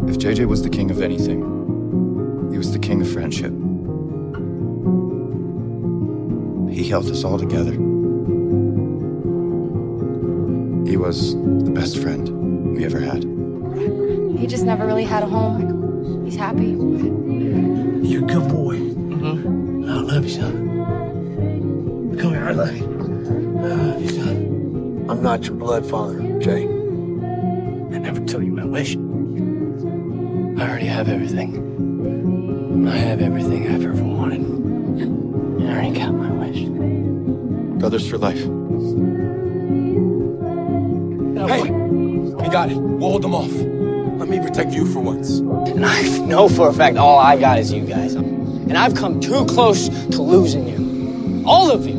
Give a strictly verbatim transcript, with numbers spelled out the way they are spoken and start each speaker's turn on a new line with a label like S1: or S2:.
S1: If J J was the king of anything, he was the king of friendship. He held us all together. He was the best friend we ever had.
S2: He just never really had a home. He's happy.
S3: You're a good boy. Mm-hmm. I love you, son. Come here, I love you. I love you, son.
S4: I'm not your blood father, Jay.
S3: I never tell you my wish.
S5: I already have everything. I have everything I've ever wanted. I already got my wish.
S1: Brothers for life.
S6: Hey, we got it. We'll hold them off. Let me protect you for once.
S5: And I know for a fact all I got is you guys. And I've come too close to losing you. All of you.